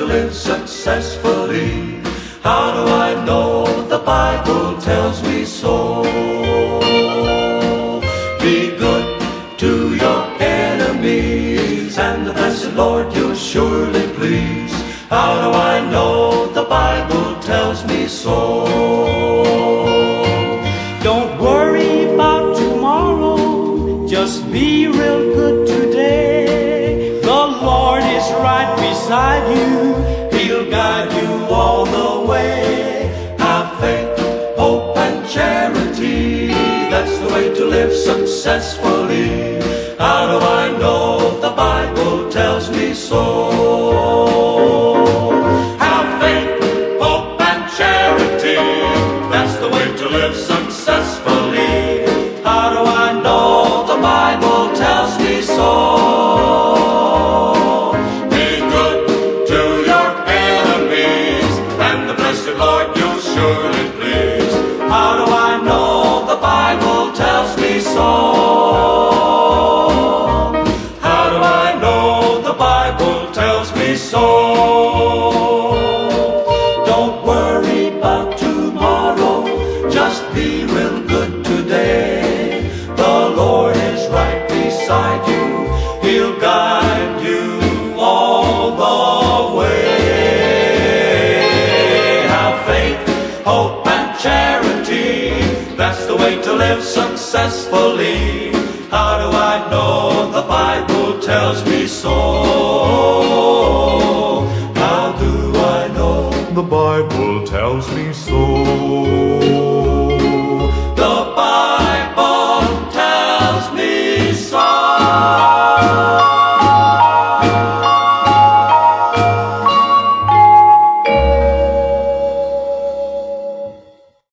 live successfully. How do I know? The Bible tells me so. Be good to your enemies, and the blessed Lord you'll surely please. How do I know? The Bible tells me so. Don't worry about tomorrow, just be real good today. The Lord is right beside you, He'll guide you all the way. Have faith, hope, and charity, that's the way to live successfully. How do I know? The Bible tells me so. Have faith, hope, and charity, that's the way to live successfully. How do I know? The Bible tells me so. Be good to your enemies, and the blessed Lord you'll surely please. How do I know? The Bible tells me so. How do I know? The Bible tells me so. Don't worry about tomorrow, just be real good today. The Lord is right beside you, He'll guide you all the way. Have faith, hope, and charity, that's the way to live successfully.